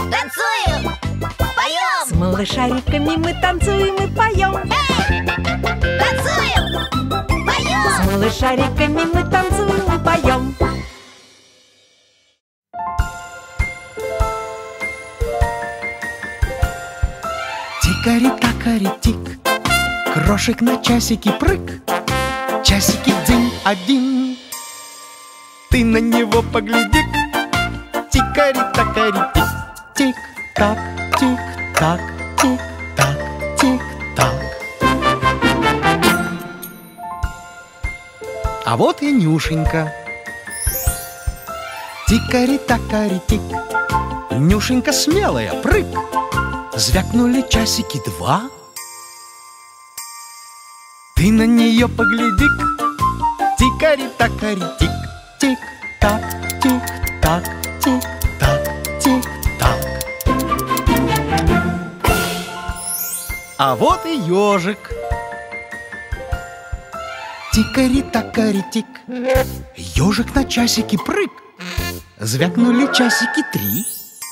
Танцуем, поем. С малышариками мы танцуем и поем. Танцуем, поем. С малышариками мы танцуем и поем. Тикари-такари-тик, крошек на часики прыг. Часики день один, ты на него погляди. Тикари-такари-тик, тик-так, тик-так, тик-так, тик-так. А вот и Нюшенька. Тикари-такари-тик, Нюшенька смелая, прыг. Звякнули часики два, ты на нее погляди. Тикари-такари-тик, тик-так, тик-так, тик-так, тик-так. А вот и ежик. Тикари-такари-тик, ежик на часики прыг. Звякнули часики три.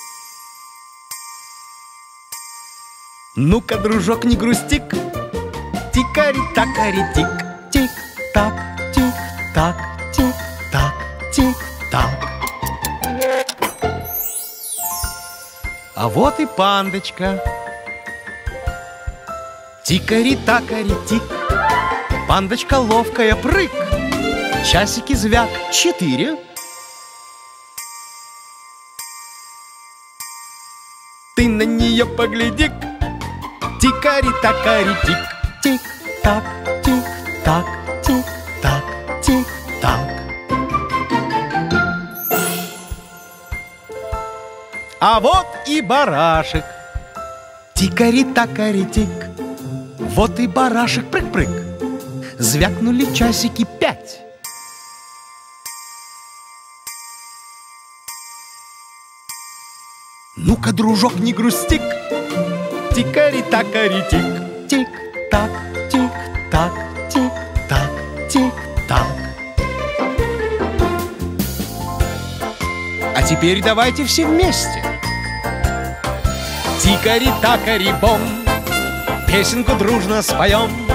Ну-ка, дружок, не грусти. Тикари-такари-тик, тик-так, тик-так, тик-так, тик-так. А вот и пандочка. Тикари-такари-тик, пандочка ловкая, прыг. Часики звяк 4. Ты на нее погляди. Тикари-такари-тик, тик-так, тик-так, тик-так, тик-так. А вот и барашек. Тикари-такари-тик, вот и барашек, прыг-прыг. Звякнули часики 5. Ну-ка, дружок, не грусти. Тикари-такари-тик, тик-так, тик-так, тик-так, тик-так. А теперь давайте все вместе. Тикари-такари-бом, песенку дружно споем.